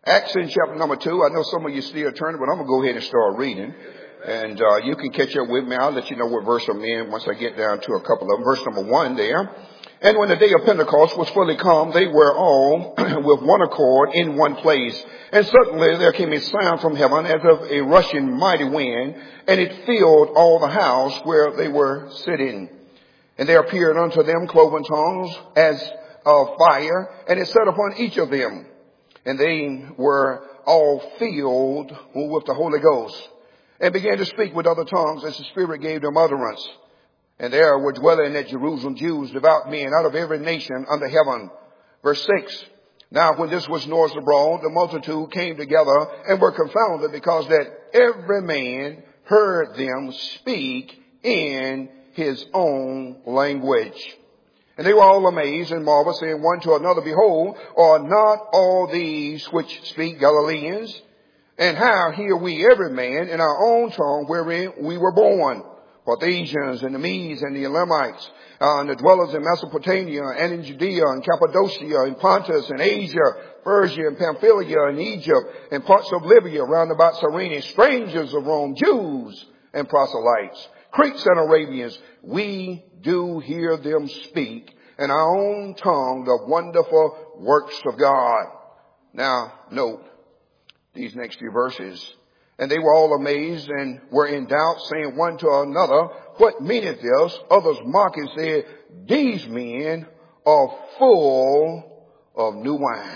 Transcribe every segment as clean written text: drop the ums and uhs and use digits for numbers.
Acts in chapter number 2. I know some of you still turning, but I'm going to go ahead and start reading. And you can catch up with me. I'll let you know what verse I'm in once I get down to a couple of them. Verse number 1 there. And when the day of Pentecost was fully come, they were all with one accord in one place. And suddenly there came a sound from heaven as of a rushing mighty wind, and it filled all the house where they were sitting. And there appeared unto them cloven tongues as of fire, and it sat upon each of them. And they were all filled with the Holy Ghost, and began to speak with other tongues as the Spirit gave them utterance. And there were dwelling at Jerusalem Jews, devout men out of every nation under heaven. Verse 6. Now when this was noised abroad, the multitude came together and were confounded, because that every man heard them speak in his own language. And they were all amazed and marveled, saying one to another, Behold, are not all these which speak Galileans? And how hear we every man in our own tongue wherein we were born? Parthians and the Medes and the Elamites, and the dwellers in Mesopotamia and in Judea and Cappadocia and Pontus and Asia, Persia and Pamphylia and Egypt and parts of Libya round about Cyrene, strangers of Rome, Jews and proselytes, Greeks and Arabians, we do hear them speak in our own tongue the wonderful works of God. Now, note these next few verses. And they were all amazed and were in doubt, saying one to another, What meaneth this? Others mocking said, These men are full of new wine.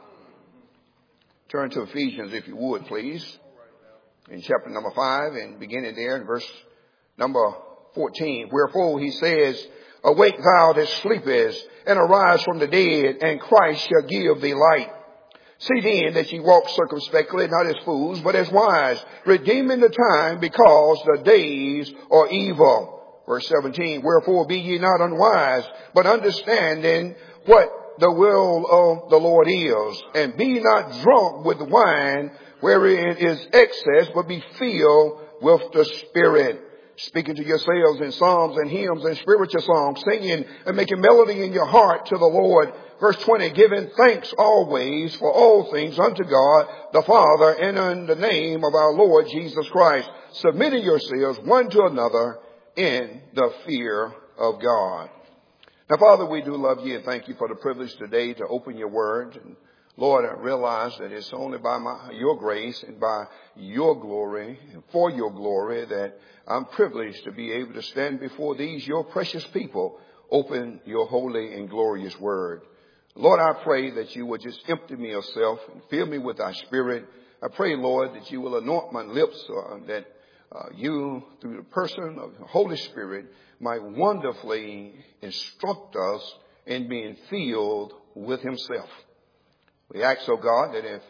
Turn to Ephesians, if you would, please. In chapter number 5, and beginning there in verse number 14. Wherefore he says, Awake thou that sleepest, and arise from the dead, and Christ shall give thee light. See then that ye walk circumspectly, not as fools, but as wise, redeeming the time, because the days are evil. Verse 17, Wherefore be ye not unwise, but understanding what the will of the Lord is. And be not drunk with wine, wherein is excess, but be filled with the Spirit, speaking to yourselves in psalms and hymns and spiritual songs, singing and making melody in your heart to the Lord. Verse 20, giving thanks always for all things unto God the Father, and in the name of our Lord Jesus Christ, submitting yourselves one to another in the fear of God. Now, Father, we do love you and thank you for the privilege today to open your word. And Lord, I realize that it's only by your grace and by your glory and for your glory that I'm privileged to be able to stand before these, your precious people, open your holy and glorious word. Lord, I pray that you would just empty me of self and fill me with thy Spirit. I pray, Lord, that you will anoint my lips, that you, through the person of the Holy Spirit, might wonderfully instruct us in being filled with himself. We ask, oh God, that if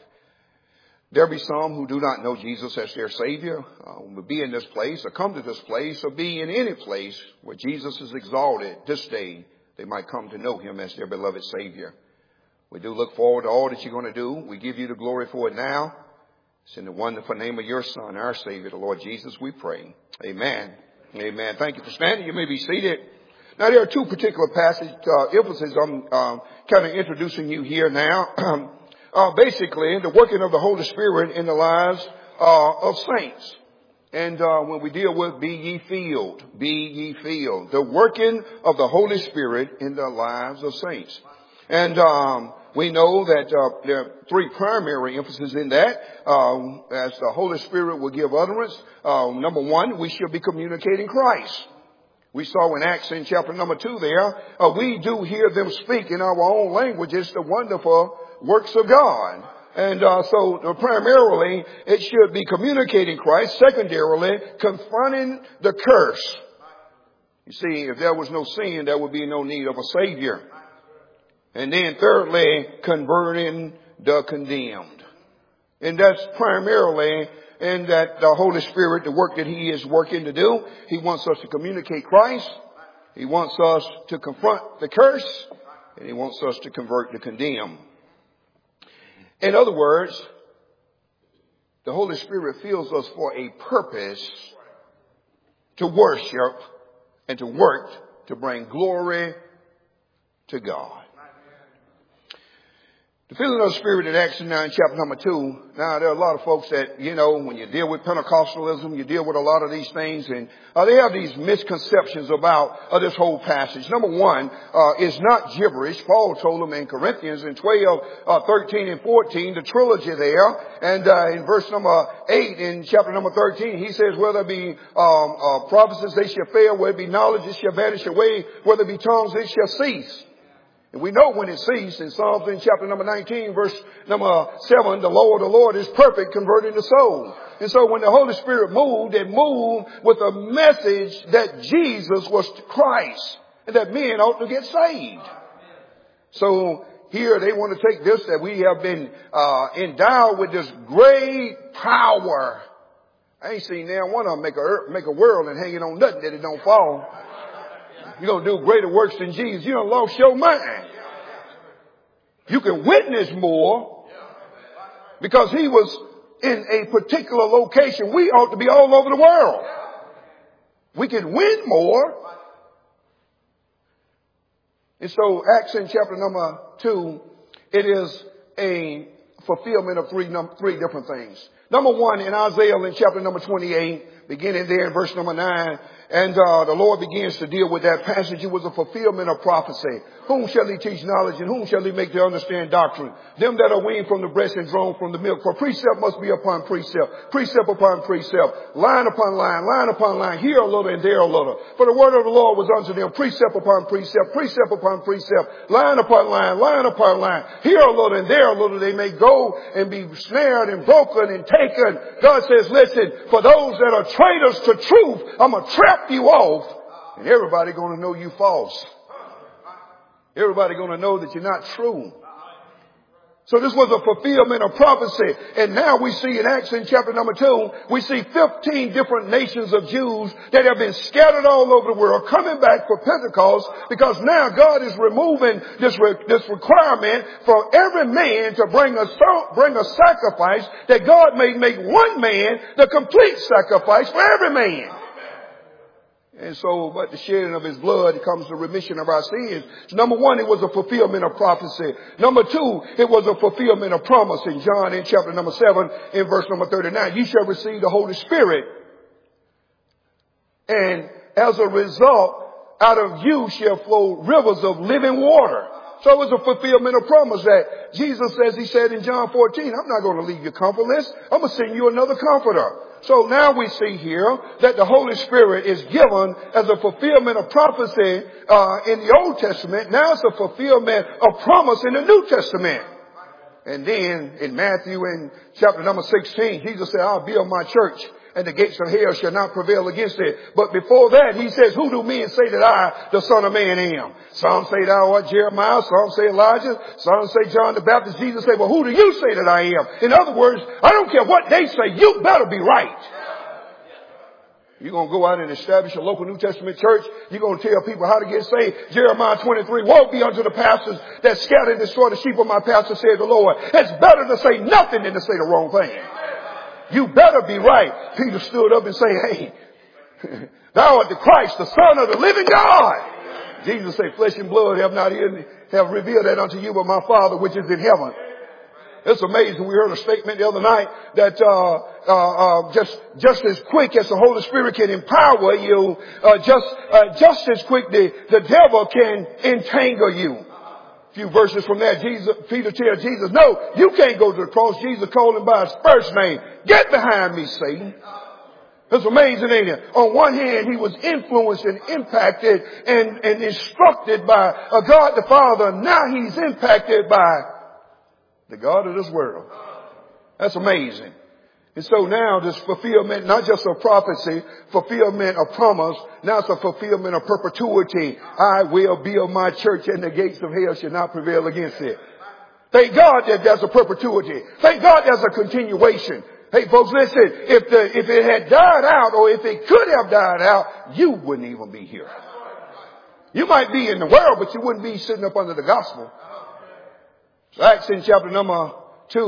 there be some who do not know Jesus as their Savior, will be in this place or come to this place or be in any place where Jesus is exalted this day, they might come to know him as their beloved Savior. We do look forward to all that you're going to do. We give you the glory for it now. It's in the wonderful name of your Son, our Savior, the Lord Jesus, we pray. Amen. Amen. Thank you for standing. You may be seated. Now, there are two particular passage emphases I'm kind of introducing you here now. Basically, the working of the Holy Spirit in the lives of saints. And when we deal with be ye filled, the working of the Holy Spirit in the lives of saints. And we know that there are three primary emphases in that. As the Holy Spirit will give utterance, number one, we should be communicating Christ. We saw in Acts in chapter number 2 there, we do hear them speak in our own languages the wonderful works of God. And so primarily it should be communicating Christ. Secondarily, confronting the curse. You see, if there was no sin, there would be no need of a Savior. And then thirdly, converting the condemned. And that's primarily in that the Holy Spirit, the work that he is working to do. He wants us to communicate Christ. He wants us to confront the curse. And he wants us to convert the condemned. In other words, the Holy Spirit fills us for a purpose to worship and to work to bring glory to God. The filling of the Spirit in Acts 9, chapter number 2. Now, there are a lot of folks that, when you deal with Pentecostalism, you deal with a lot of these things, and they have these misconceptions about this whole passage. Number one, it's not gibberish. Paul told them in Corinthians in 12, 13 and 14, the trilogy there, and in verse number 8 in chapter number 13, he says, whether it be prophecies, they shall fail, whether it be knowledge, it shall vanish away, whether it be tongues, it shall cease. And we know when it ceased in Psalms in chapter number 19, verse number 7, the Lord is perfect, converting the soul. And so when the Holy Spirit moved, it moved with a message that Jesus was Christ and that men ought to get saved. So here they want to take this, that we have been endowed with this great power. I ain't seen now one of them make a world and hanging on nothing that it don't fall. You're going to do greater works than Jesus. You done lost your mind. You can witness more because he was in a particular location. We ought to be all over the world. We can win more. And so Acts in chapter number 2, it is a fulfillment of three different things. Number one, in Isaiah in chapter number 28, beginning there in verse number 9, and the Lord begins to deal with that passage. It was a fulfillment of prophecy. Whom shall he teach knowledge, and whom shall he make to understand doctrine? Them that are weaned from the breast and drawn from the milk. For precept must be upon precept, precept upon precept, line upon line, line upon line, here a little and there a little. For the word of the Lord was unto them precept upon precept, precept upon precept, line upon line, line upon line, here a little and there a little. They may go and be snared and broken and taken. God says, listen, for those that are traitors to truth, I'm going to trap you off, and everybody going to know you false. Everybody going to know that you're not true. So this was a fulfillment of prophecy. And now we see in Acts in chapter number 2, we see 15 different nations of Jews that have been scattered all over the world coming back for Pentecost, because now God is removing this requirement for every man to bring a sacrifice, that God may make one man the complete sacrifice for every man. And so, but the shedding of his blood comes the remission of our sins. So number one, it was a fulfillment of prophecy. Number two, it was a fulfillment of promise. In John in chapter number 7, in verse number 39, you shall receive the Holy Spirit. And as a result, out of you shall flow rivers of living water. So it was a fulfillment of promise that Jesus says, he said in John 14, I'm not going to leave you comfortless. I'm going to send you another comforter. So now we see here that the Holy Spirit is given as a fulfillment of prophecy in the Old Testament. Now it's a fulfillment of promise in the New Testament. And then in Matthew in chapter number 16, Jesus said, I'll build my church, and the gates of hell shall not prevail against it. But before that, he says, who do men say that I, the Son of Man, am? Some say thou art Jeremiah, some say Elijah, some say John the Baptist. Jesus said, well, who do you say that I am? In other words, I don't care what they say, you better be right. You're going to go out and establish a local New Testament church. You're going to tell people how to get saved. Jeremiah 23, woe be unto the pastors that scatter and destroy the sheep of my pastor, said the Lord. It's better to say nothing than to say the wrong thing. You better be right. Peter stood up and said, hey, thou art the Christ, the Son of the living God. Jesus said, flesh and blood have revealed that unto you, but my Father which is in heaven. It's amazing. We heard a statement the other night that just as quick as the Holy Spirit can empower you, just as quick the devil can entangle you. A few verses from that, Peter tells Jesus, no, you can't go to the cross. Jesus called him by his first name. Get behind me, Satan. It's amazing, ain't it? On one hand, he was influenced and impacted and instructed by God the Father. Now he's impacted by the God of this world. That's amazing. And so now this fulfillment, not just of prophecy, fulfillment of promise, now it's a fulfillment of perpetuity. I will build my church, and the gates of hell shall not prevail against it. Thank God that there's a perpetuity. Thank God there's a continuation. Hey folks, listen, if it had died out, or if it could have died out, you wouldn't even be here. You might be in the world, but you wouldn't be sitting up under the gospel. So Acts in chapter number 2,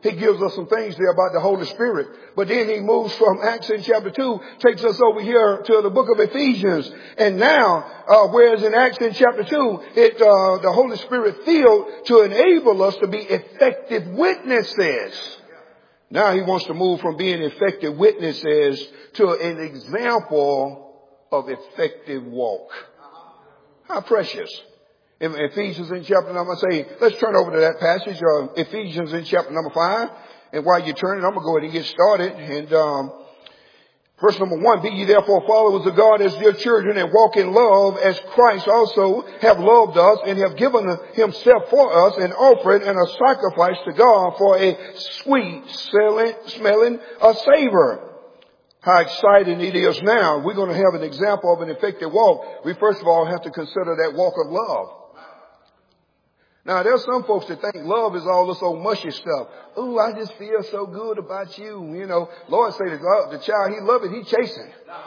he gives us some things there about the Holy Spirit. But then he moves from Acts in chapter 2, takes us over here to the book of Ephesians. And now, whereas in Acts in chapter 2, the Holy Spirit filled to enable us to be effective witnesses. Now he wants to move from being effective witnesses to an example of effective walk. How precious. In Ephesians in chapter number, let's turn over to that passage, Ephesians in chapter number 5. And while you're turning, I'm going to go ahead and get started. And verse number 1, be ye therefore followers of God as dear children, and walk in love as Christ also have loved us and have given himself for us an offering and a sacrifice to God for a sweet smelling savor. How exciting it is now. We're going to have an example of an effective walk. We first of all have to consider that walk of love. Now, there's some folks that think love is all this old mushy stuff. Ooh, I just feel so good about you. You know, Lord say the child he loving, he chasing.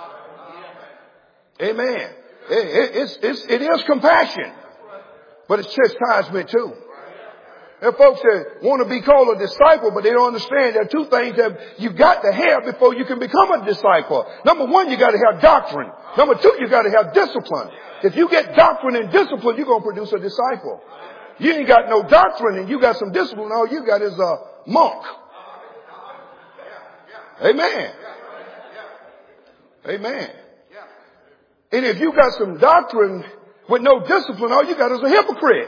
Amen. It is compassion, but it's chastisement too. There are folks that want to be called a disciple, but they don't understand there are two things that you got to have before you can become a disciple. Number one, you got to have doctrine. Number two, you got to have discipline. If you get doctrine and discipline, you're going to produce a disciple. You ain't got no doctrine and you got some discipline. All you got is a monk. Amen. Amen. And if you got some doctrine with no discipline, all you got is a hypocrite.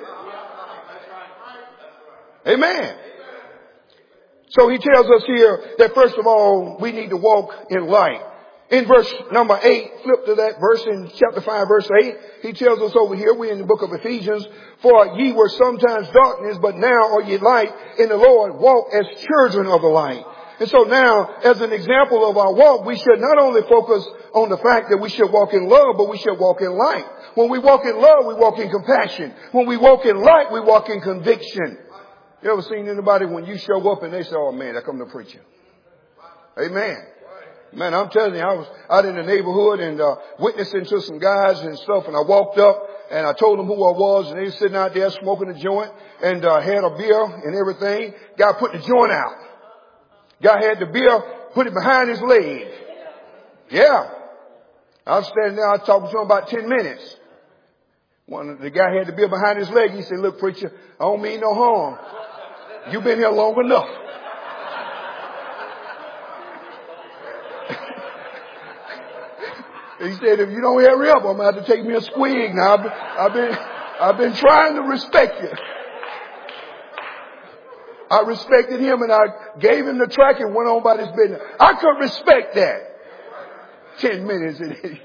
Amen. So he tells us here that first of all, we need to walk in light. In verse number 8, flip to that verse in chapter 5, verse 8. He tells us over here, we're in the book of Ephesians, for ye were sometimes darkness, but now are ye light in the Lord. Walk as children of the light. And so now, as an example of our walk, we should not only focus on the fact that we should walk in love, but we should walk in light. When we walk in love, we walk in compassion. When we walk in light, we walk in conviction. You ever seen anybody when you show up and they say, oh man, there come the preacher. Amen. Man, I'm telling you, I was out in the neighborhood and witnessing to some guys and stuff, and I walked up and I told them who I was, and they were sitting out there smoking a joint and had a beer and everything. Guy put the joint out. Guy had the beer, put it behind his leg. Yeah. I was standing there, I was talking to him about 10 minutes. The guy had the beer behind his leg. He said, look, preacher, I don't mean no harm. You've been here long enough. He said, if you don't hurry up, I'm going to have to take me a squig. Now, I've been trying to respect you. I respected him and I gave him the track and went on about his business. I could respect that. 10 minutes.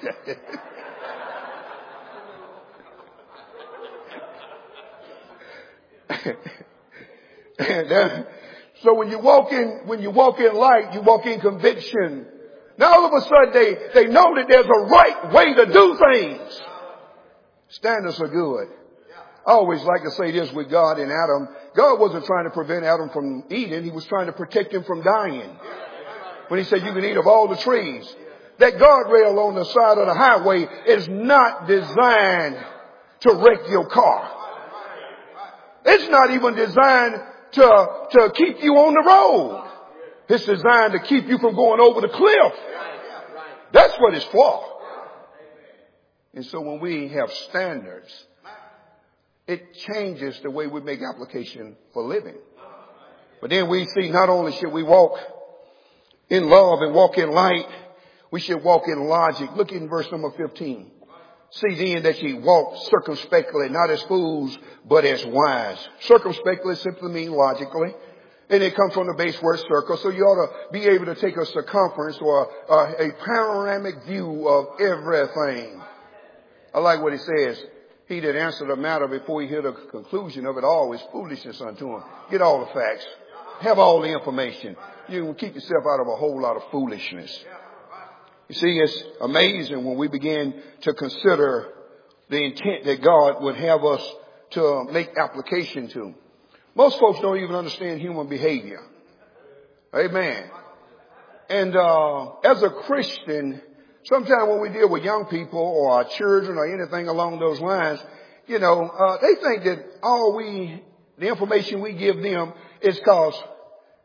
So when you walk in light, you walk in conviction. Now all of a sudden they know that there's a right way to do things. Standards are good. I always like to say this with God and Adam. God wasn't trying to prevent Adam from eating. He was trying to protect him from dying. When he said you can eat of all the trees. That guardrail on the side of the highway is not designed to wreck your car. It's not even designed to keep you on the road. It's designed to keep you from going over the cliff. That's what it's for. And so when we have standards, it changes the way we make application for living. But then we see not only should we walk in love and walk in light, we should walk in logic. Look in verse number 15. See then that ye walk circumspectly, not as fools, but as wise. Circumspectly simply means logically. And it comes from the base word circle. So you ought to be able to take a circumference or a panoramic view of everything. I like what he says. He that answered the matter before he hear the conclusion of it all is foolishness unto him. Get all the facts. Have all the information. You can keep yourself out of a whole lot of foolishness. You see, it's amazing when we begin to consider the intent that God would have us to make application to. Most folks don't even understand human behavior. Amen. And as a Christian, sometimes when we deal with young people or our children or anything along those lines, they think that the information we give them is cause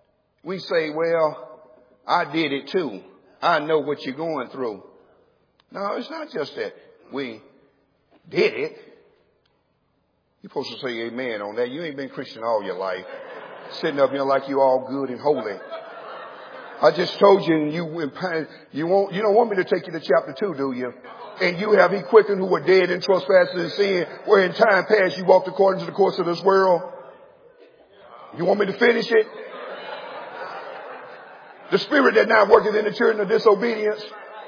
we say, well, I did it too. I know what you're going through. No, it's not just that we did it. You're supposed to say amen on that. You ain't been Christian all your life. Sitting up here like you all good and holy. I just told you, and you don't want me to take you to chapter 2, do you? And you have he quickened who were dead in trespasses and sin, where in time past you walked according to the course of this world. You want me to finish it? The spirit that now worketh in the children of disobedience.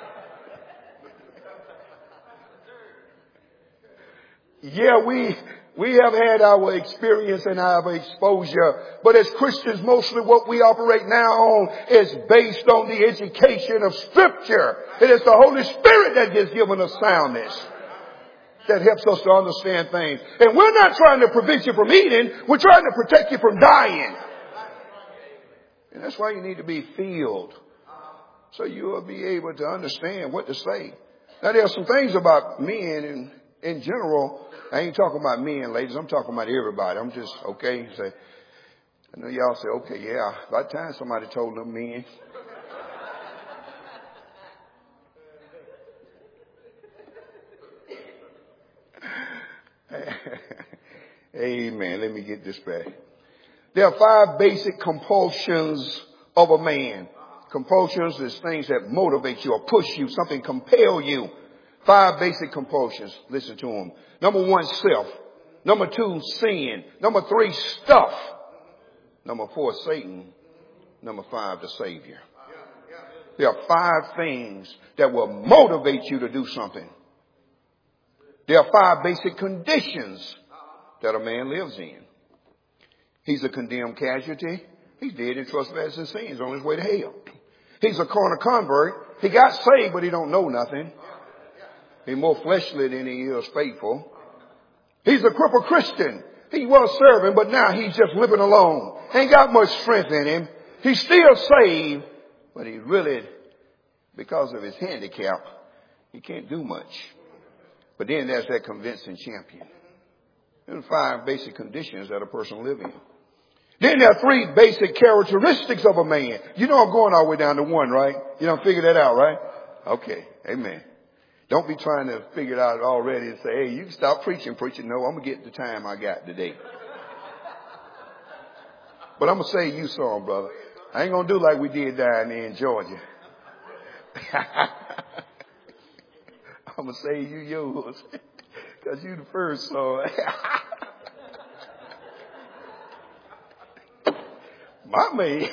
Yeah, we have had our experience and our exposure, but as Christians, mostly what we operate now on is based on the education of Scripture. It is the Holy Spirit that has given us soundness that helps us to understand things. And we're not trying to prevent you from eating. We're trying to protect you from dying. And that's why you need to be filled, so you will be able to understand what to say. Now, there are some things about men in general. I ain't talking about men, ladies. I'm talking about everybody. I'm just, okay. Say, I know y'all say, okay, yeah. About time somebody told them men. Amen. Let me get this back. There are 5 basic compulsions of a man. Compulsions is things that motivate you or push you, something compel you. 5 basic compulsions. Listen to them. Number 1, self. Number 2, sin. Number 3, stuff. Number 4, Satan. Number 5, the Savior. There are 5 things that will motivate you to do something. There are 5 basic conditions that a man lives in. He's a condemned casualty. He's dead in trespasses and sins on his way to hell. He's a carnal convert. He got saved, but he don't know nothing. He's more fleshly than he is faithful. He's a crippled Christian. He was serving, but now he's just living alone. Ain't got much strength in him. He's still saved, but he really, because of his handicap, he can't do much. But then there's that convincing champion. There are 5 basic conditions that a person lives in. Then there are 3 basic characteristics of a man. You know I'm going all the way down to 1, right? You don't figure that out, right? Okay. Amen. Don't be trying to figure it out already and say, hey, you can stop preaching. No, I'm going to get the time I got today. But I'm going to say you some, brother. I ain't going to do like we did down there in Georgia. I'm going to say you yours. Because you the first song. My man.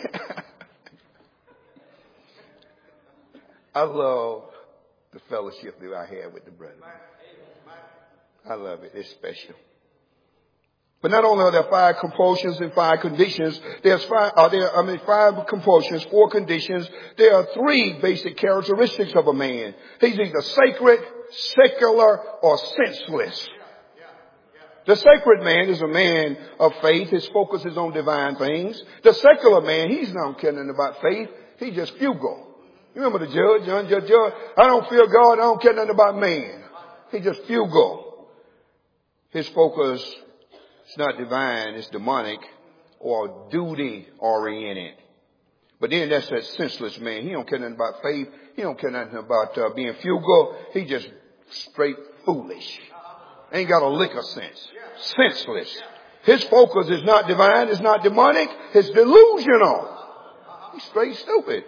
I love the fellowship that I had with the brethren. I love it. It's special. But not only are there 5 compulsions and 5 conditions, there's 5 compulsions, 4 conditions. There are 3 basic characteristics of a man. He's either sacred, secular, or senseless. The sacred man is a man of faith. His focus is on divine things. The secular man, he's not caring about faith. He's just fugal. You remember the judge? I don't fear God. I don't care nothing about man. He's just fugal. His focus is not divine. It's demonic or duty oriented. But then that's that senseless man. He don't care nothing about faith. He don't care nothing about being fugal. He just straight foolish. Ain't got a lick of sense. Senseless. His focus is not divine. It's not demonic. It's delusional. He's straight stupid.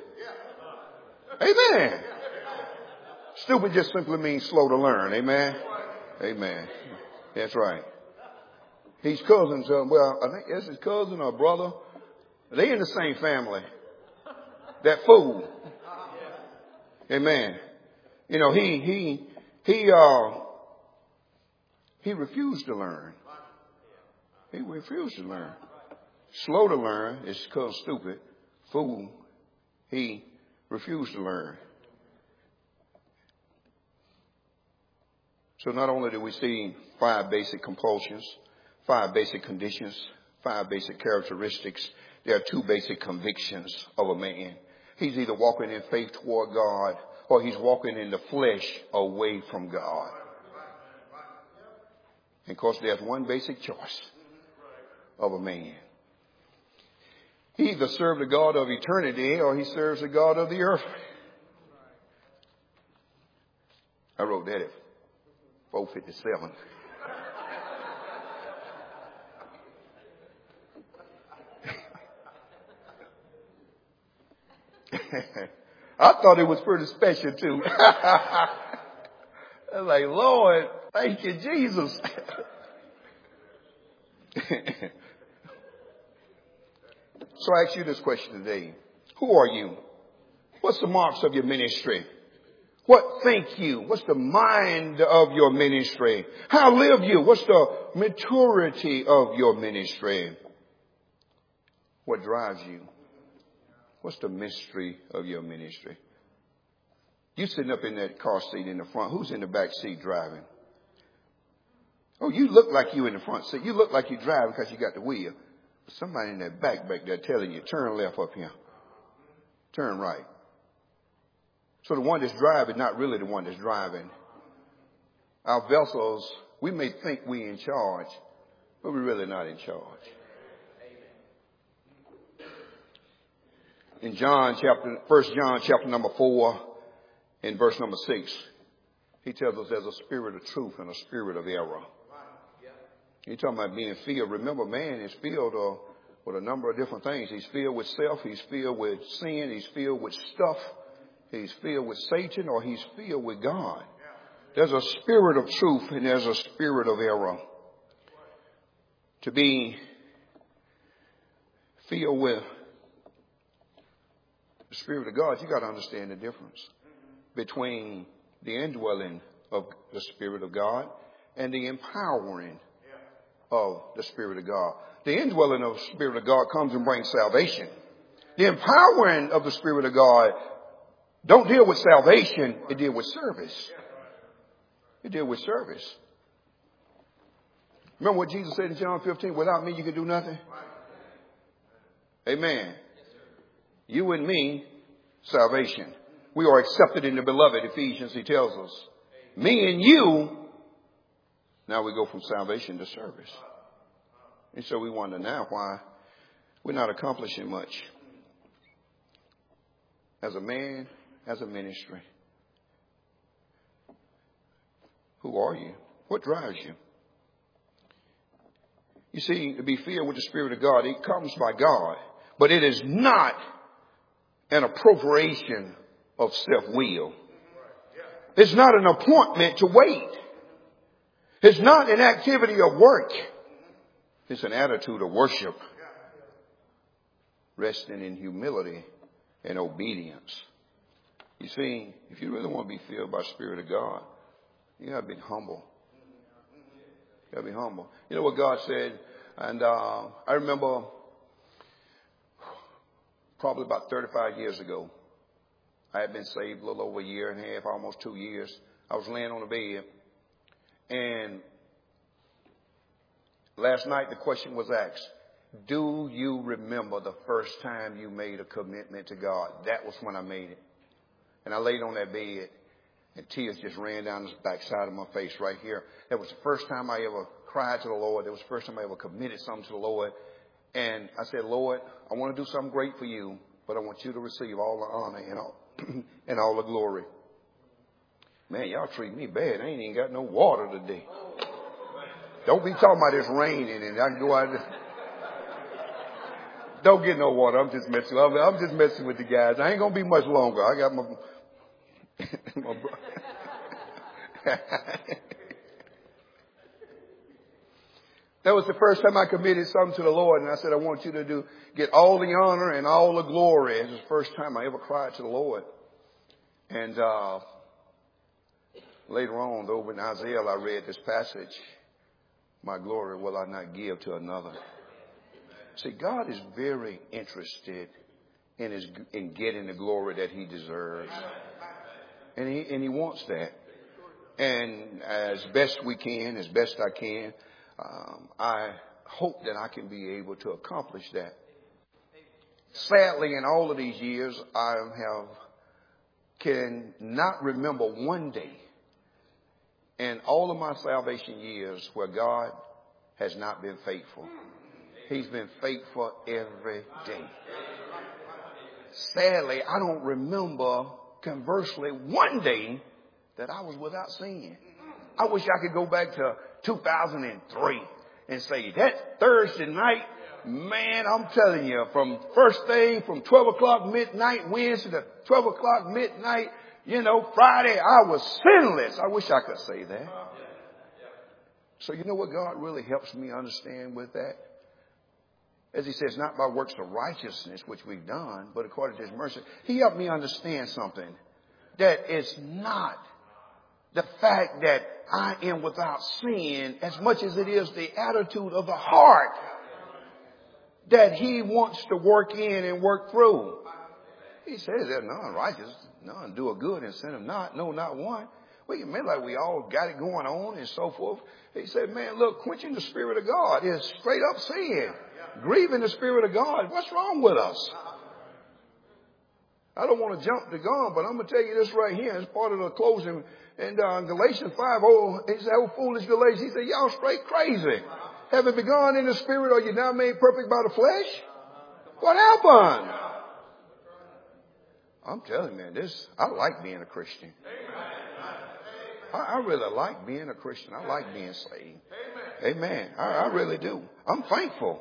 Amen. Stupid just simply means slow to learn. Amen. Amen. That's right. He's cousins. Well, I think that's his cousin or brother. They in the same family. That fool. Amen. You know, he refused to learn. He refused to learn. Slow to learn is called stupid. Fool. He refused to learn. So not only do we see 5 basic compulsions, 5 basic conditions, 5 basic characteristics, there are 2 basic convictions of a man. He's either walking in faith toward God or he's walking in the flesh away from God. And of course, there's 1 basic choice of a man. He either serves the God of eternity or he serves the God of the earth. I wrote that at 4:57. I thought it was pretty special too. I was like, Lord, thank you, Jesus. So I ask you this question today. Who are you? What's the marks of your ministry? What think you? What's the mind of your ministry? How live you? What's the maturity of your ministry? What drives you? What's the mystery of your ministry? You sitting up in that car seat in the front. Who's in the back seat driving? Oh, you look like you in the front seat. You look like you're driving because you got the wheel. But somebody in that back there telling you, turn left up here. Turn right. So the one that's driving, not really the one that's driving. Our vessels, we may think we're in charge, but we're really not in charge. In 1 John chapter number 4, in verse number 6, he tells us there's a spirit of truth and a spirit of error. He's talking about being filled. Remember, man is filled with a number of different things. He's filled with self. He's filled with sin. He's filled with stuff. He's filled with Satan, or he's filled with God. There's a spirit of truth and there's a spirit of error. To be filled with the Spirit of God, you got to understand the difference between the indwelling of the Spirit of God and the empowering of the Spirit of God. The indwelling of the Spirit of God comes and brings salvation. The empowering of the Spirit of God don't deal with salvation, it deals with service. It deals with service. Remember what Jesus said in John 15, without me you can do nothing? Amen. You and me, salvation. We are accepted in the beloved, Ephesians, he tells us. Me and you, now we go from salvation to service. And so we wonder now why we're not accomplishing much. As a man, as a ministry. Who are you? What drives you? You see, to be filled with the Spirit of God, it comes by God. But it is not an appropriation of self-will. It's not an appointment to wait. It's not an activity of work. It's an attitude of worship, resting in humility and obedience. You see, if you really want to be filled by the Spirit of God, you got to be humble. You got to be humble. You know what God said? And I remember probably about 35 years ago, I had been saved a little over a year and a half, almost 2 years. I was laying on the bed, and last night the question was asked, do you remember the first time you made a commitment to God? That was when I made it. And I laid on that bed, and tears just ran down the backside of my face right here. That was the first time I ever cried to the Lord. That was the first time I ever committed something to the Lord. And I said, Lord, I want to do something great for you, but I want you to receive all the honor and all the glory. Man, y'all treat me bad. I ain't even got no water today. Don't be talking about it's raining and I can go out. Don't get no water. I'm just messing. I'm just messing with the guys. I ain't gonna be much longer. I got my That was the first time I committed something to the Lord, and I said, I want you to get all the honor and all the glory. It was the first time I ever cried to the Lord. And later on, over in Isaiah, I read this passage, my glory will I not give to another. See, God is very interested in getting the glory that he deserves. And he wants that. And as best we can, as best I can, I hope that I can be able to accomplish that. Sadly, in all of these years, I cannot remember one day in all of my salvation years where God has not been faithful. He's been faithful every day. Sadly, I don't remember, conversely, one day that I was without sin. I wish I could go back to 2003 and say that Thursday night, man, I'm telling you, from first thing, from 12 o'clock midnight, Wednesday to 12 o'clock midnight, Friday, I was sinless. I wish I could say that. So you know what God really helps me understand with that? As he says, not by works of righteousness, which we've done, but according to his mercy. He helped me understand something. That it's not the fact that I am without sin as much as it is the attitude of the heart that he wants to work in and work through. He says there's none righteous, none do a good and sin him not, no, not one. We can admit like we all got it going on and so forth. He said, man, look, quenching the Spirit of God is straight up sin. Grieving the Spirit of God. What's wrong with us? I don't want to jump the gun, but I'm going to tell you this right here. It's part of the closing. In Galatians 5, he said, oh, foolish Galatians. He said, y'all straight crazy. Having begun in the Spirit, are you now made perfect by the flesh? What happened? I'm telling you, man, I like being a Christian. I really like being a Christian. I like being saved. Amen. I really do. I'm thankful.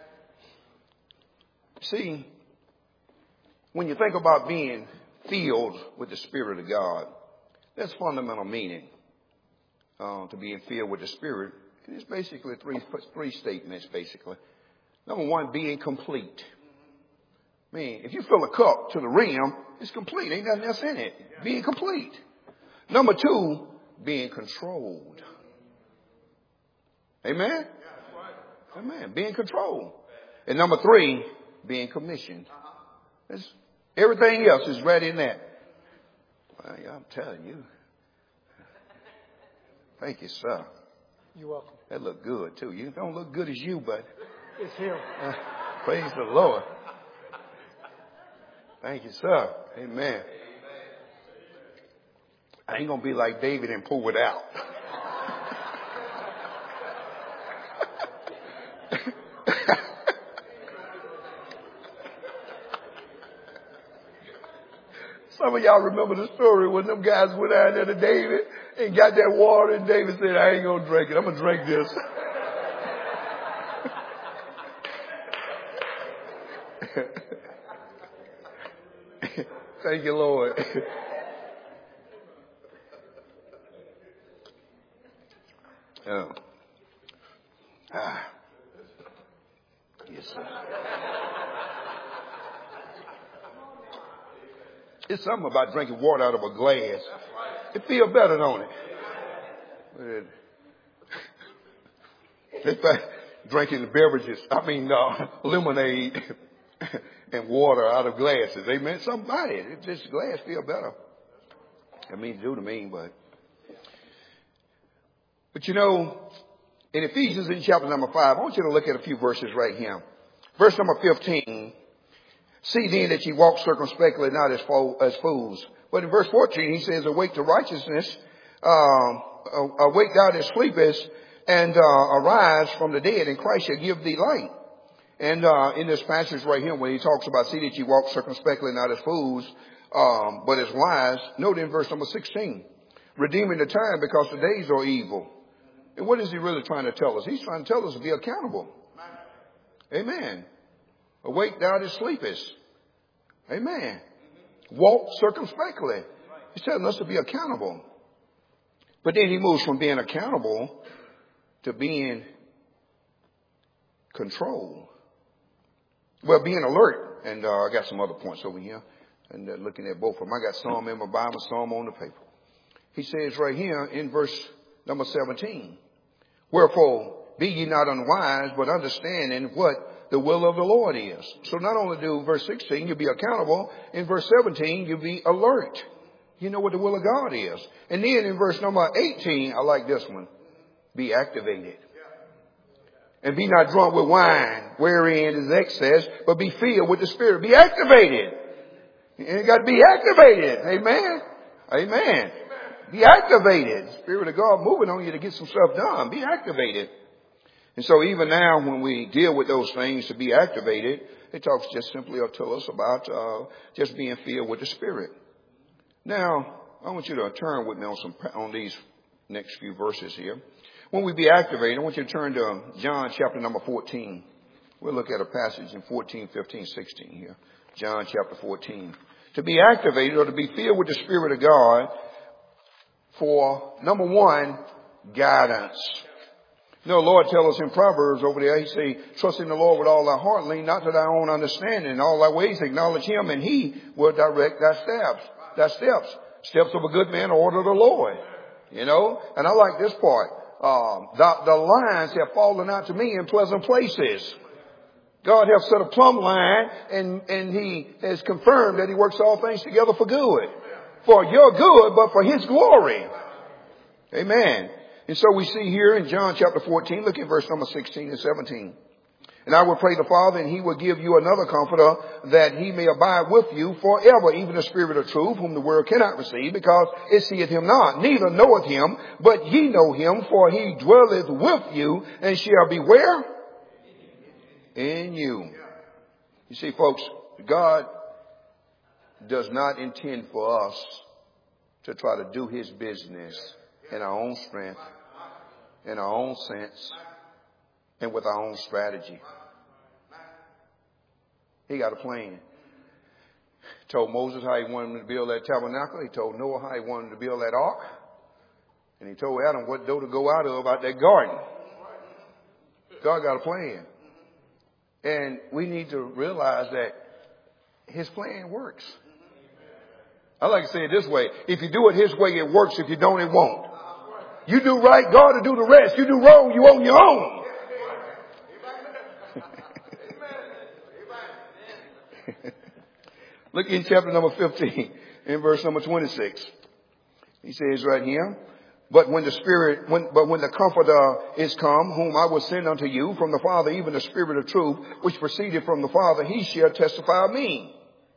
See, when you think about being filled with the Spirit of God, that's fundamental meaning to being filled with the Spirit. And it's basically three statements, basically. Number one, being complete. I mean, if you fill a cup to the rim, it's complete. Ain't nothing else in it. Being complete. Number two, being controlled. Amen? Amen. Being controlled. And number three, being commissioned. Everything else is right in that. Well, I'm telling you. Thank you, sir. You're welcome. That look good, too. You don't look good as you, but it's him. Praise the Lord. Thank you, sir. Amen. I ain't going to be like David and pull it out. Some of y'all remember the story when them guys went out there to David and got that water, and David said, I ain't going to drink it. I'm going to drink this. Thank you, Lord. Yes, sir. It's something about drinking water out of a glass. It feels better, don't it? It's like drinking the beverages. Lemonade and water out of glasses. Amen. Something about it. It just glass feel better. I mean, do to me, but in Ephesians in chapter number 5, I want you to look at a few verses right here. Verse number 15. See then that ye walk circumspectly, not as fools. But in verse 14, he says, awake to righteousness, awake thou that sleepest, and arise from the dead, and Christ shall give thee light. And in this passage right here, when he talks about see that ye walk circumspectly, not as fools, but as wise, note in verse number 16, redeeming the time because the days are evil. And what is he really trying to tell us? He's trying to tell us to be accountable. Amen. Awake thou that sleepest. Amen. Walk circumspectly. He's telling us to be accountable. But then he moves from being accountable to being controlled. Well, being alert. And I got some other points over here. And looking at both of them. I got some in my Bible, some on the paper. He says right here in verse number 17. Wherefore, be ye not unwise, but understanding what the will of the Lord is. So not only do verse 16, you be accountable. In verse 17, you be alert. You know what the will of God is. And then in verse number 18, I like this one. Be activated. And be not drunk with wine, wherein is excess, but be filled with the Spirit. Be activated. You got to be activated. Amen. Amen. Be activated. Spirit of God moving on you to get some stuff done. Be activated. And so even now when we deal with those things to be activated, it talks just simply to us about just being filled with the Spirit. Now, I want you to turn with me on these next few verses here. When we be activated, I want you to turn to John chapter number 14. We'll look at a passage in 14, 15, 16 here. John chapter 14. To be activated or to be filled with the Spirit of God for, number one, guidance. You know, the Lord tells us in Proverbs over there, He say, trust in the Lord with all thy heart, lean not to thy own understanding. In all thy ways acknowledge Him, and He will direct thy steps. Steps of a good man order the Lord. You know, and I like this part. The lines have fallen out to me in pleasant places. God has set a plumb line, and He has confirmed that He works all things together for good. For your good, but for His glory. Amen. And so we see here in John chapter 14, look at verse number 16 and 17. And I will pray the Father, and He will give you another comforter, that He may abide with you forever, even the Spirit of truth, whom the world cannot receive, because it seeth Him not, neither knoweth Him, but ye know Him, for He dwelleth with you, and shall be where? In you. You see, folks, God does not intend for us to try to do His business in our own strength, in our own sense, and with our own strategy. He got a plan. He told Moses how He wanted him to build that tabernacle. He told Noah how He wanted him to build that ark. And He told Adam what door to go out of out that garden. God got a plan. And we need to realize that His plan works. I like to say it this way. If you do it His way, it works. If you don't, it won't. You do right, God will do the rest. You do wrong, you own your own. Look in chapter number 15, in verse number 26. He says right here, But when the Comforter is come, whom I will send unto you from the Father, even the Spirit of truth, which proceeded from the Father, He shall testify of me.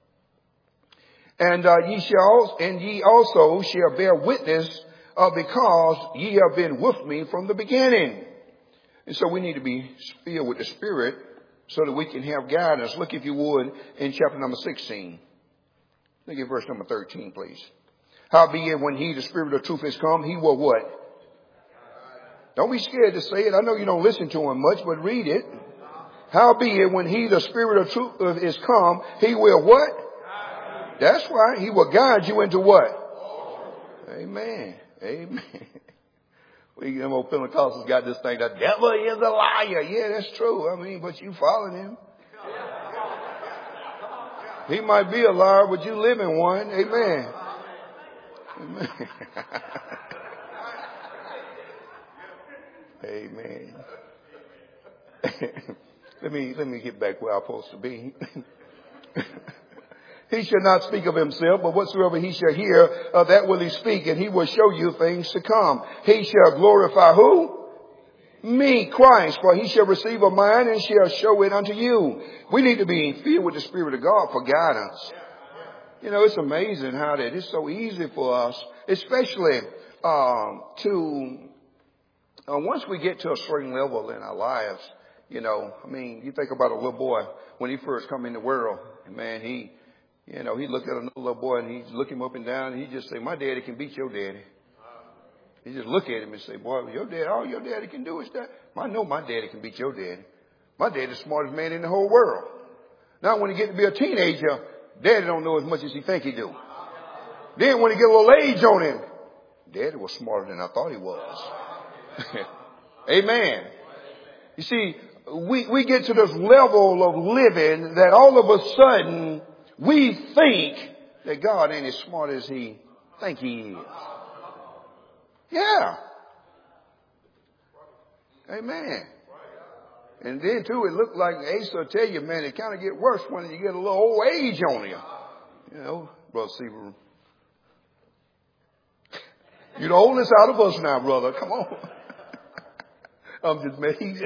And ye also shall bear witness, because ye have been with me from the beginning. And so we need to be filled with the Spirit so that we can have guidance. Look, if you would, in chapter number 16. Look at verse number 13, please. Howbeit, when He, the Spirit of truth, is come, He will what? Don't be scared to say it. I know you don't listen to Him much, but read it. Howbeit, when He, the Spirit of truth, is come, He will what? That's right. He will guide you into what? Amen. Amen. We, them old Pentecostals got this thing, the devil is a liar. Yeah, that's true. I mean, but you following him. He might be a liar, but you live in one. Amen. Amen. Amen. Let me get back where I'm supposed to be. He shall not speak of himself, but whatsoever he shall hear, that will he speak, and he will show you things to come. He shall glorify who? Me, Christ, for he shall receive of mine and shall show it unto you. We need to be filled with the Spirit of God for guidance. You know, it's amazing how that it's so easy for us, especially once we get to a certain level in our lives. You know, I mean, you think about a little boy when he first come in the world, man, he looked at another little boy and he'd look him up and down and he'd just say, my daddy can beat your daddy. He just look at him and say, boy, all your daddy can do is that. I know my daddy can beat your daddy. My daddy's the smartest man in the whole world. Now when he get to be a teenager, daddy don't know as much as he think he do. Then when he get a little age on him, daddy was smarter than I thought he was. Amen. You see, we get to this level of living that all of a sudden we think that God ain't as smart as he think he is. Yeah. Amen. And then too, it looked like Asa will tell you, man, it kind of get worse when you get a little old age on you. You know, Brother Seaver. You're the oldest out of us now, brother. Come on. I'm just messing.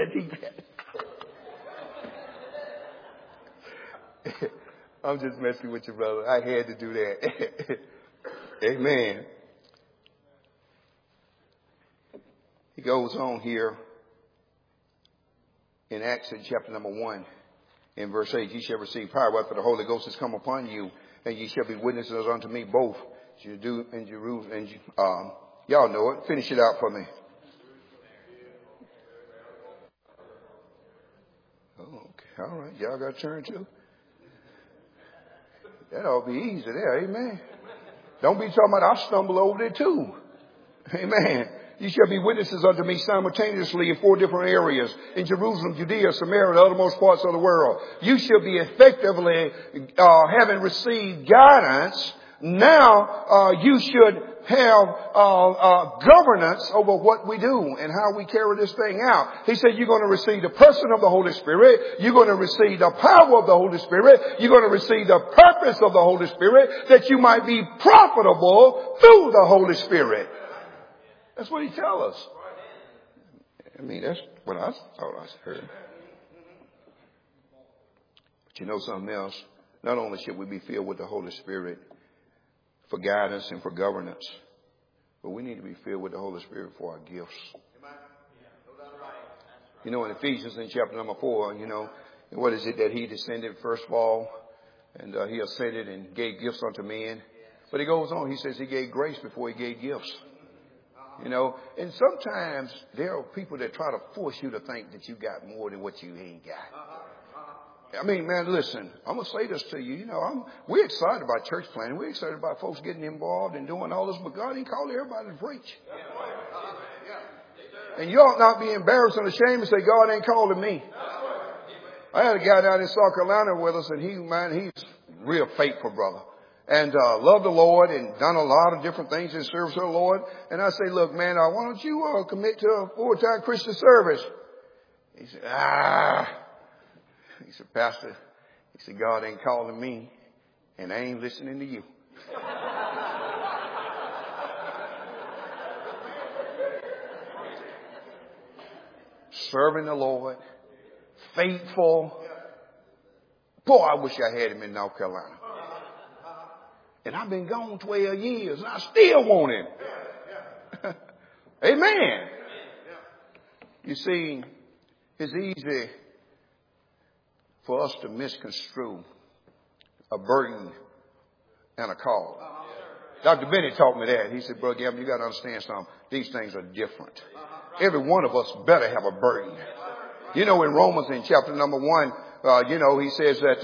I'm just messing with you, brother. I had to do that. Amen. He goes on here in Acts in chapter number 1, in verse 8, ye shall receive power after the Holy Ghost has come upon you, and ye shall be witnesses unto me both Judea and Jerusalem. And y'all know it. Finish it out for me. Oh, okay. All right. Y'all got to turn too. That ought to be easy there. Amen. Don't be talking about I stumble over there too. Amen. You shall be witnesses unto me simultaneously in 4 different areas. In Jerusalem, Judea, Samaria, the uttermost parts of the world. You shall be effectively, having received guidance. Now, you should have, governance over what we do and how we carry this thing out. He said you're going to receive the person of the Holy Spirit. You're going to receive the power of the Holy Spirit. You're going to receive the purpose of the Holy Spirit, that you might be profitable through the Holy Spirit. That's what he tells us. I mean, that's what I thought I heard. But you know something else? Not only should we be filled with the Holy Spirit for guidance and for governance, but we need to be filled with the Holy Spirit for our gifts. You know, in Ephesians in chapter number 4, you know, what is it that he descended first of all, and he ascended and gave gifts unto men. But he goes on, he says he gave grace before he gave gifts. You know, and sometimes there are people that try to force you to think that you got more than what you ain't got. I mean, man, listen, I'm going to say this to you. You know, we're excited about church planting. We're excited about folks getting involved and doing all this, but God ain't called everybody to preach. And you ought not be embarrassed and ashamed and say, God ain't calling me. I had a guy down in South Carolina with us, and he's real faithful, brother. And loved the Lord and done a lot of different things in service of the Lord. And I say, look, man, why don't you commit to a full-time Christian service? He said, He said, Pastor, he said, God ain't calling me, and I ain't listening to you. Serving the Lord, faithful. Boy, I wish I had him in North Carolina. And I've been gone 12 years, and I still want him. Amen. You see, it's easy for us to misconstrue a burden and a call. Dr. Bennett taught me that. He said, Brother Gavin, you got to understand something. These things are different. Every one of us better have a burden. You know, in Romans in chapter number 1, he says that,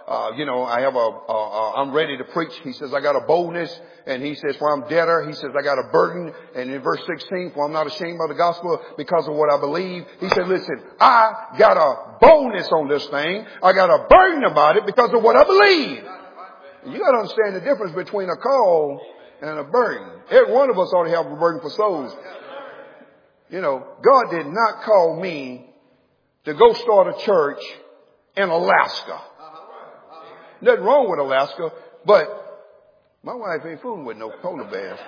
I'm ready to preach. He says, I got a boldness. And he says, for I'm debtor. He says, I got a burden. And in verse 16, for I'm not ashamed of the gospel because of what I believe. He said, listen, I got a boldness on this thing. I got a burden about it because of what I believe. And you got to understand the difference between a call and a burden. Every one of us ought to have a burden for souls. You know, God did not call me to go start a church in Alaska. Nothing wrong with Alaska, but my wife ain't fooling with no polar bears.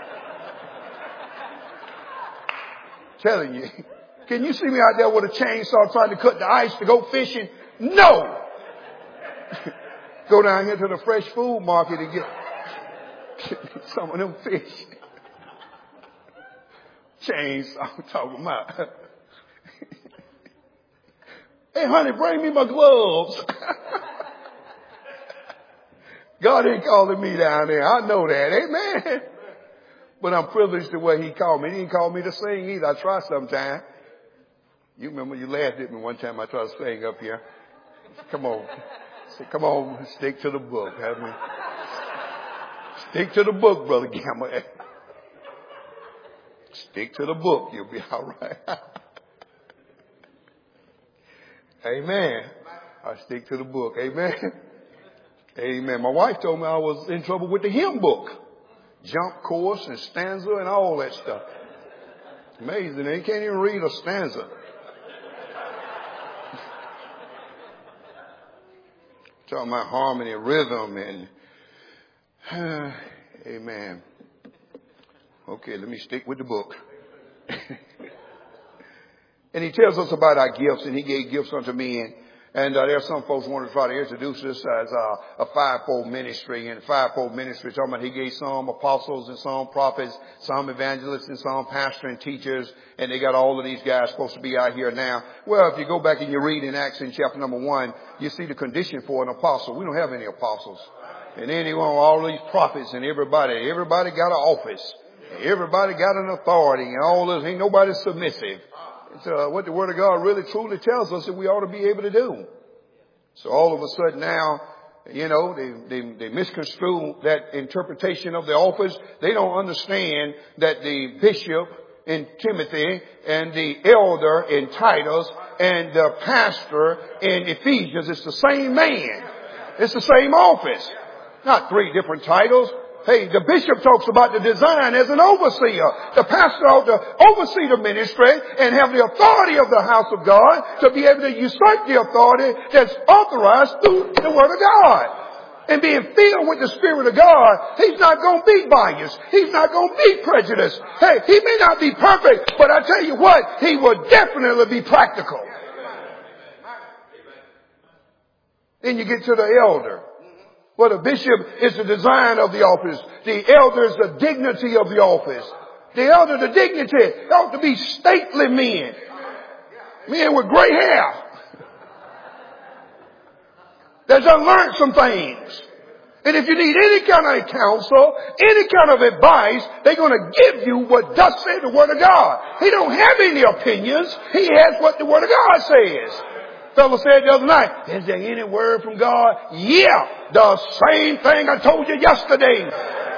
Telling you. Can you see me out there with a chainsaw trying to cut the ice to go fishing? No! Go down here to the fresh food market and get some of them fish. Chainsaw I'm talking about. Hey, honey, bring me my gloves. God ain't calling me down there. I know that. Amen. But I'm privileged the way he called me. He didn't call me to sing either. I try sometime. You remember you laughed at me one time I tried to sing up here. Come on. Say, come on, stick to the book. Have me. Stick to the book, Brother Gamma. Stick to the book. You'll be all right. Amen. I stick to the book. Amen. Amen. My wife told me I was in trouble with the hymn book. Jump course and stanza and all that stuff. Amazing. They can't even read a stanza. Talking about harmony, rhythm, and amen. Okay, let me stick with the book. And he tells us about our gifts, and he gave gifts unto men And there's some folks who want to try to introduce this as a fivefold ministry. And fivefold ministry, talking about he gave some apostles and some prophets, some evangelists and some pastors and teachers. And they got all of these guys supposed to be out here now. Well, if you go back and you read in Acts in chapter number 1, you see the condition for an apostle. We don't have any apostles. And anyone, all these prophets and everybody got an office. Everybody got an authority and all this. Ain't nobody submissive. It's what the Word of God really truly tells us that we ought to be able to do. So all of a sudden now, you know, they misconstrue that interpretation of the office. They don't understand that the bishop in Timothy and the elder in Titus and the pastor in Ephesians is the same man. It's the same office. Not three different titles. Hey, the bishop talks about the design as an overseer. The pastor ought to oversee the ministry and have the authority of the house of God to be able to usurp the authority that's authorized through the Word of God. And being filled with the Spirit of God, he's not going to be biased. He's not going to be prejudiced. Hey, he may not be perfect, but I tell you what, he will definitely be practical. Then you get to the elder. Well, the bishop is the design of the office. The elder is the dignity of the office. The elder, the dignity, they ought to be stately men. Men with gray hair. That done learned some things. And if you need any kind of counsel, any kind of advice, they're going to give you what thus said the Word of God. He don't have any opinions. He has what the Word of God says. Fellow said the other night, is there any word from God? Yeah, the same thing I told you yesterday.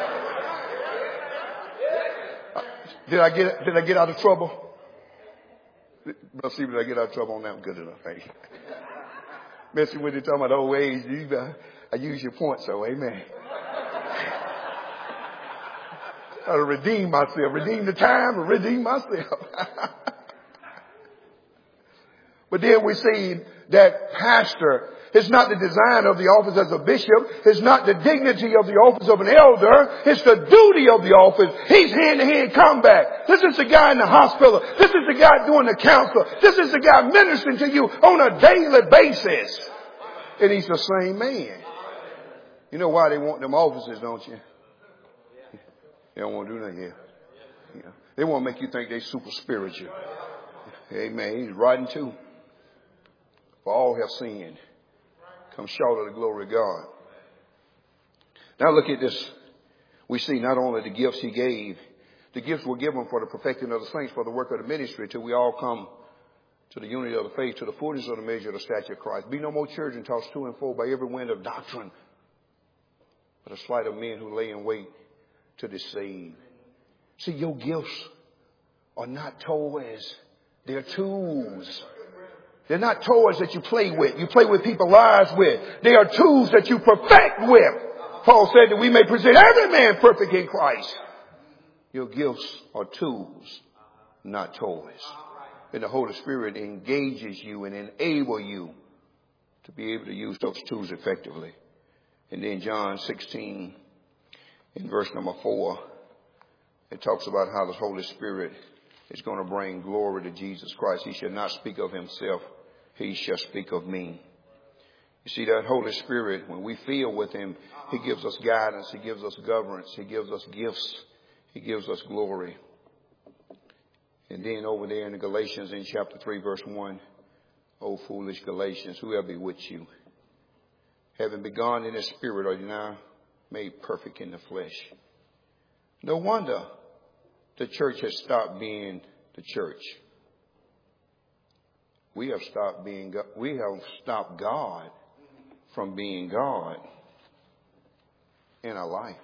Did I get out of trouble? Let's see, did I get out of trouble on that? Good enough. Hey. Messing with you, talking about old age, I use your point, so amen. I redeem myself, redeem the time, and redeem myself. But then we see that pastor is not the design of the office as a bishop. It's not the dignity of the office of an elder. It's the duty of the office. He's hand-to-hand combat. This is the guy in the hospital. This is the guy doing the counsel. This is the guy ministering to you on a daily basis. And he's the same man. You know why they want them offices, don't you? They don't want to do nothing here. Yeah. They want to make you think they're super spiritual. Amen. He's riding too. For all have sinned, come short of the glory of God. Now look at this. We see not only the gifts he gave, the gifts were given for the perfecting of the saints, for the work of the ministry, till we all come to the unity of the faith, to the fullness of the measure of the stature of Christ. Be no more children tossed to and fro by every wind of doctrine, but a sleight of men who lay in wait to deceive. See, your gifts are not toys. They're tools. They're not toys that you play with. You play with people's lives with. They are tools that you perfect with. Paul said that we may present every man perfect in Christ. Your gifts are tools, not toys. And the Holy Spirit engages you and enables you to be able to use those tools effectively. And then John 16, in verse number 4, it talks about how the Holy Spirit is going to bring glory to Jesus Christ. He shall not speak of himself. He shall speak of me. You see, that Holy Spirit, when we feel with him, he gives us guidance. He gives us governance. He gives us gifts. He gives us glory. And then over there in the Galatians in chapter 3, verse 1, O foolish Galatians, whoever be with you, having begun in the spirit, are you now made perfect in the flesh? No wonder the church has stopped being the church. We have stopped God from being God in our life.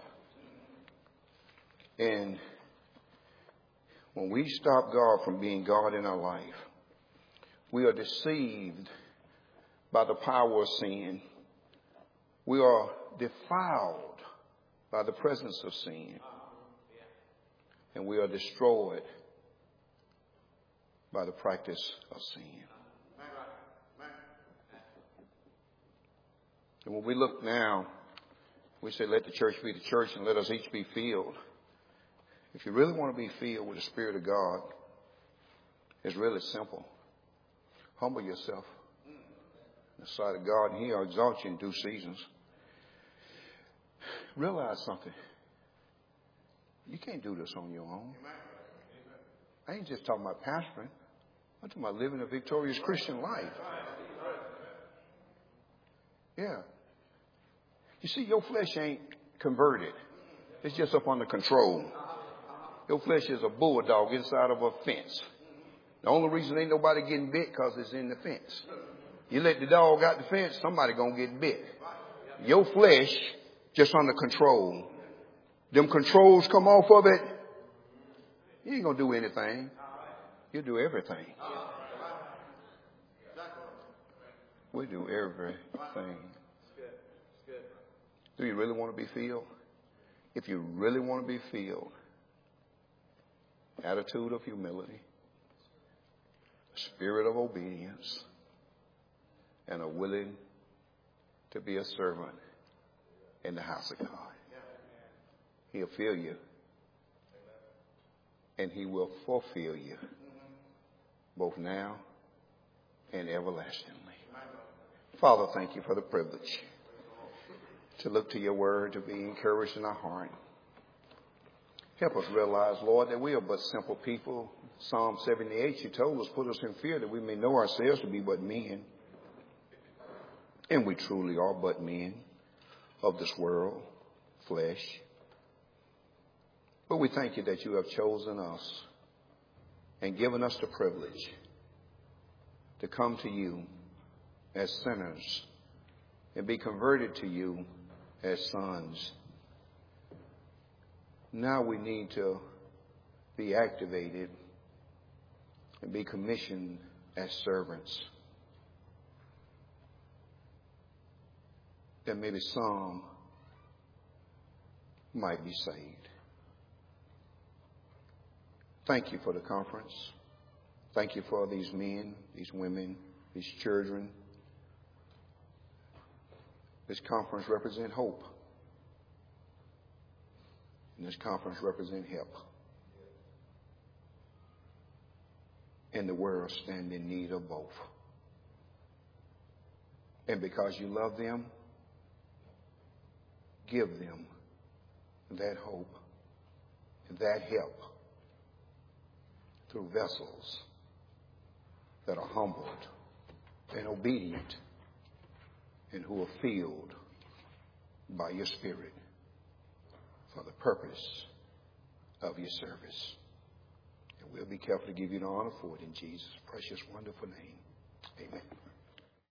And when we stop God from being God in our life, we are deceived by the power of sin. We are defiled by the presence of sin. And we are destroyed by the practice of sin. And when we look now, we say, let the church be the church and let us each be filled. If you really want to be filled with the Spirit of God, it's really simple. Humble yourself. The sight of God, and He'll exalt you in due seasons. Realize something. You can't do this on your own. I ain't just talking about pastoring. I'm talking about living a victorious Christian life. Yeah. You see, your flesh ain't converted. It's just up under control. Your flesh is a bulldog inside of a fence. The only reason ain't nobody getting bit because it's in the fence. You let the dog out the fence, somebody gonna get bit. Your flesh just under control. Them controls come off of it, you ain't gonna do anything. You do everything. We do everything. Do you really want to be filled? If you really want to be filled, attitude of humility, spirit of obedience, and a willing to be a servant in the house of God. He'll fill you, and He will fulfill you, both now and everlastingly. Father, thank you for the privilege to look to your word, to be encouraged in our heart. Help us realize, Lord, that we are but simple people. Psalm 78, you told us, put us in fear that we may know ourselves to be but men. And we truly are but men of this world, flesh. But we thank you that you have chosen us and given us the privilege to come to you as sinners and be converted to you as sons. Now we need to be activated and be commissioned as servants. That maybe some might be saved. Thank you for the conference. Thank you for these men, these women, these children. This conference represents hope. And this conference represents help. And the world stands in need of both. And because you love them, give them that hope and that help through vessels that are humbled and obedient and who are filled by your Spirit for the purpose of your service. And we'll be careful to give you the honor for it in Jesus' precious, wonderful name. Amen.